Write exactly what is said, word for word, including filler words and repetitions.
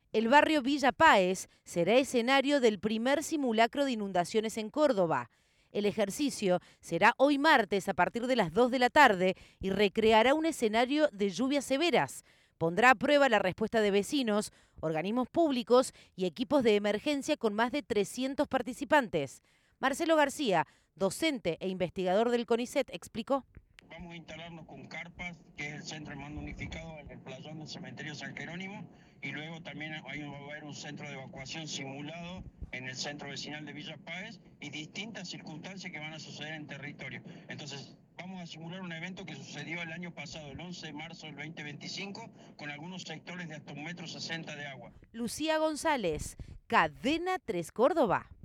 El barrio Villa Páez será escenario del primer simulacro de inundaciones en Córdoba. El ejercicio será hoy martes a partir de las dos de la tarde y recreará un escenario de lluvias severas. Pondrá a prueba la respuesta de vecinos, organismos públicos y equipos de emergencia con más de trescientos participantes. Marcelo García, docente e investigador del CONICET, explicó. Vamos a instalarnos con carpas, que es el centro de mando unificado en el playón del cementerio San Jerónimo, y luego también hay, va a haber un centro de evacuación simulado en el centro vecinal de Villa Páez y distintas circunstancias que van a suceder en territorio. Entonces, vamos a simular un evento que sucedió el año pasado, el once de marzo del veinte veinticinco, con algunos sectores de hasta un metro sesenta de agua. Lucía González, Cadena tres Córdoba.